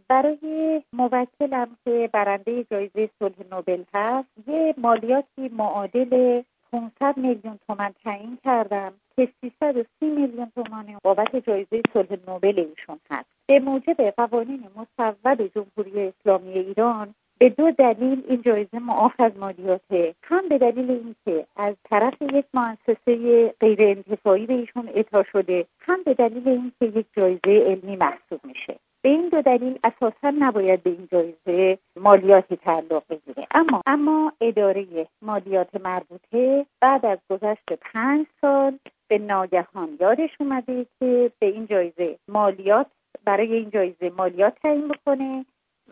برای موکلم که برنده جایزه صلح نوبل هست یه مالیاتی معادل 500 میلیون تومان تعیین کردم که 330 میلیون تومان بابت جایزه صلح نوبل ایشون هست. به موجب قوانین مصوب جمهوری اسلامی ایران به دو دلیل این جایزه معاف از مالیاته. هم به دلیل اینکه از طرف یک مؤسسه غیر انتفاعی به ایشون اعطا شده، هم به دلیل اینکه یک جایزه علمی محسوب میشه. به این دو دلیل اساساً نباید به این جایزه مالیاتی تعلق بگیره. اما اداره مالیات مربوطه بعد از گذشت 5 سال به ناگهان یادش اومده که به این جایزه برای این جایزه مالیات تعیین بکنه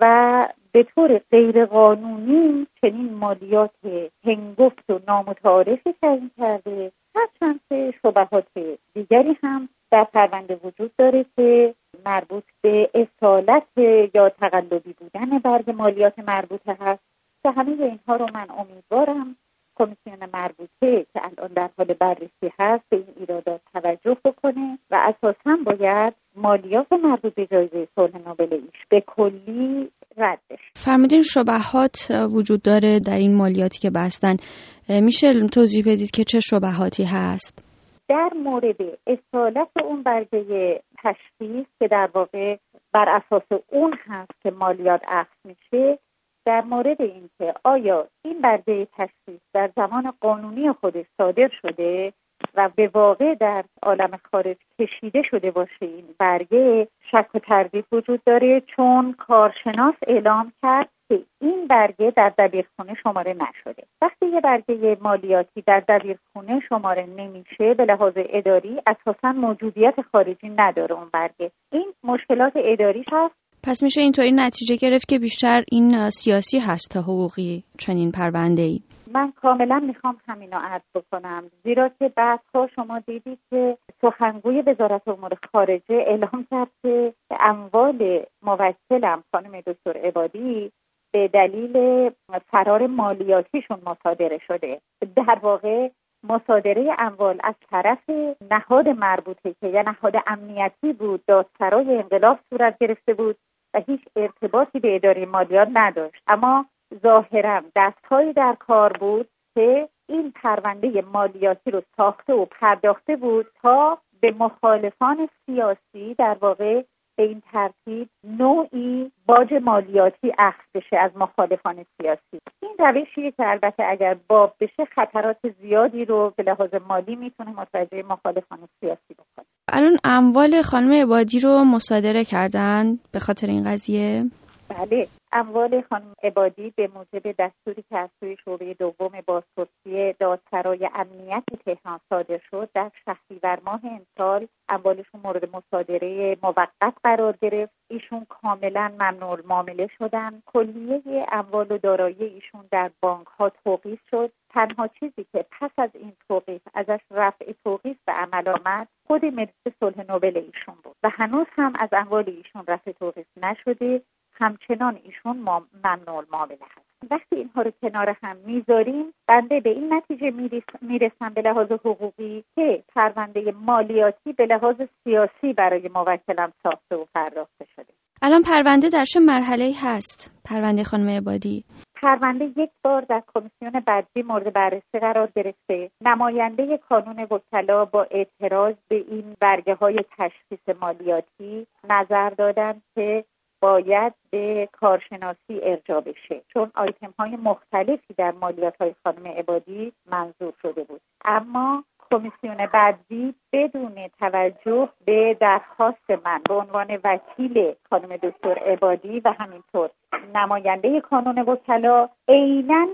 و به طور غیر قانونی چنین مالیات هنگفت و نامتعارفی تعیین کرده. هرچند که شبهات دیگری هم در پرونده وجود داره که مربوط به اصالت یا تقلبی بودن برگ مالیات مربوطه هست که همه اینها رو من امیدوارم کمیسیون مربوطه که الان در حال بررسی هست به این ایرادات توجه بکنه و اساساً باید مالیات مربوط به جایزه صلح نوبل به کلی رد بشه. فرمودین شبهات وجود داره در این مالیاتی که بستن، میشه توضیح بدید که چه شبهاتی هست؟ در مورد اصالت اون برگه تشخیص که در واقع بر اساس اون هست که مالیات اخذ میشه، در مورد اینکه آیا این برگه تشخیص در زمان قانونی خودش صادر شده و به واقع در عالم خارج کشیده شده باشه این برگه، شک و تردید وجود داره، چون کارشناس اعلام کرد که این برگه در دبیرخونه شماره نشده. وقتی یه برگه مالیاتی در دبیرخونه شماره نمیشه به لحاظ اداری اساساً موجودیت خارجی نداره اون برگه. این مشکلات اداریش هست. پس میشه اینطوری نتیجه گرفت که بیشتر این سیاسی هست تا حقوقی چنین پرونده‌ای. من کاملا میخوام همینو عرض بکنم، زیرا که بعدها شما دیدید که سخنگوی وزارت امور خارجه اعلام کرد که اموال موکلم خانم دکتر عبادی به دلیل فرار مالیاتیشون مصادره شده. در واقع مصادره اموال از طرف نهاد مربوطه که یه نهاد امنیتی بود، دادسرای انقلاب صورت گرفته بود و هیچ ارتباطی به اداره مالیات نداشت، اما ظاهراً دستهایی در کار بود که این پرونده مالیاتی رو ساخته و پرداخته بود تا به مخالفان سیاسی در واقع به این ترتیب نوعی باج مالیاتی اخذ بشه از مخالفان سیاسی. این روشیه که البته اگر باب بشه خطرات زیادی رو به لحاظ مالی میتونه متوجه مخالفان سیاسی بکنه. الان اموال خانم عبادی رو مصادره کردن به خاطر این قضیه؟ بله، اموال خانم عبادی به موجب دستوری که از سوی شعبه دوم بازپرسی دادسرای امنیت تهران صادر شد در شهریور ماه امسال اموالشون مورد مصادره موقت قرار گرفت. ایشون کاملا ممنوع المعامله شدن. کلیه اموال و دارایی ایشون در بانک ها توقیف شد. تنها چیزی که پس از این توقیف ازش رفع توقیف به عمل آمد خود مجلس صلح نوبل ایشون بود و هنوز هم از اموال ایشون رفع توقیف نشده. همچنان ایشون ممنوع المعامله هست. وقتی اینها رو کنار هم میذاریم بنده به این نتیجه میرسم به لحاظ حقوقی که پرونده مالیاتی به لحاظ سیاسی برای موکلم ساخته و پرداخته شده. الان پرونده در چه مرحله‌ای هست؟ پرونده خانم عبادی پرونده یک بار در کمیسیون بعدی مورد بررسی قرار گرفته. نماینده کانون وکلا با اعتراض به این برگه‌های تشخیص مالیاتی نظر دادند که باید به کارشناسی ارجاع بشه، چون آیتم های مختلفی در مالیات های خانم عبادی منظور شده بود. اما کمیسیون بعدی بدون توجه به درخواست من به عنوان وکیل خانم دکتر عبادی و همینطور نماینده کانون وکلا عیناً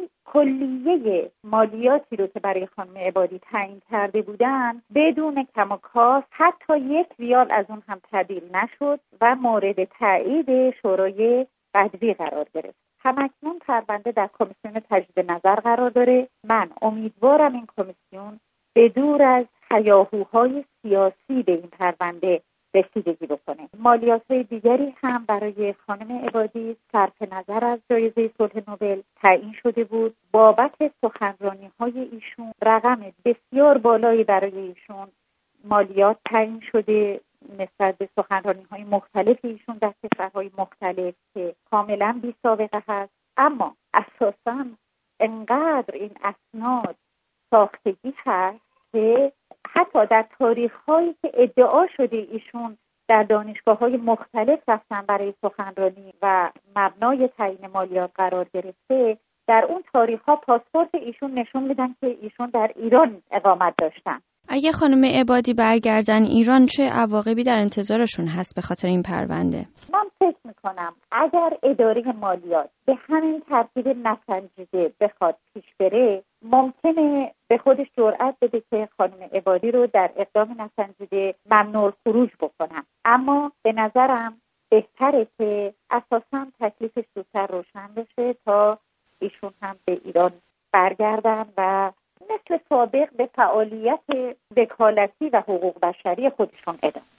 کلیه مالیاتی رو که برای خانم عبادی تعیین کرده بودن بدون کم و کاست حتی 1 ریال از اون هم تعدیل نشد و مورد تایید شورای بدوی قرار گرفت. همکنون پرونده در کمیسیون تجدید نظر قرار داره. من امیدوارم این کمیسیون به دور از هیاهوهای سیاسی به این پرونده رسیدگی بکنه. مالیات‌های دیگری هم برای خانم عبادی صرف نظر از جایزه صلح نوبل تعیین شده بود. بابت سخنرانی‌های ایشون رقم بسیار بالایی برای ایشون مالیات تعیین شده نسبت به سخنرانی‌های مختلف ایشون در کشورهای مختلف که کاملا بی سابقه هست. اما اساساً انقدر این اسناد ساختگی هست که حتی در تاریخ‌هایی که ادعا شده ایشون در دانشگاه‌های مختلف رفتن برای سخنرانی و مبنای تعیین مالیات قرار گرفته، در اون تاریخ‌ها پاسپورت ایشون نشون میدن که ایشون در ایران اقامت داشتن. اگه خانم عبادی برگردن ایران چه عواقبی در انتظارشون هست به خاطر این پرونده؟ من فکر میکنم اگر اداره مالیات به همین ترتیب نسنجیده بخواد پیش بره، ممکنه به خودش جرأت بده که خانم عبادی رو در اقدام نسنجیده ممنوع الخروج بکنن. اما به نظرم بهتره که اساساً تکلیفش زودتر روشن بشه تا ایشون هم به ایران برگردن و مثل سابق به فعالیت وکالتی و حقوق بشری خودشون ادامه.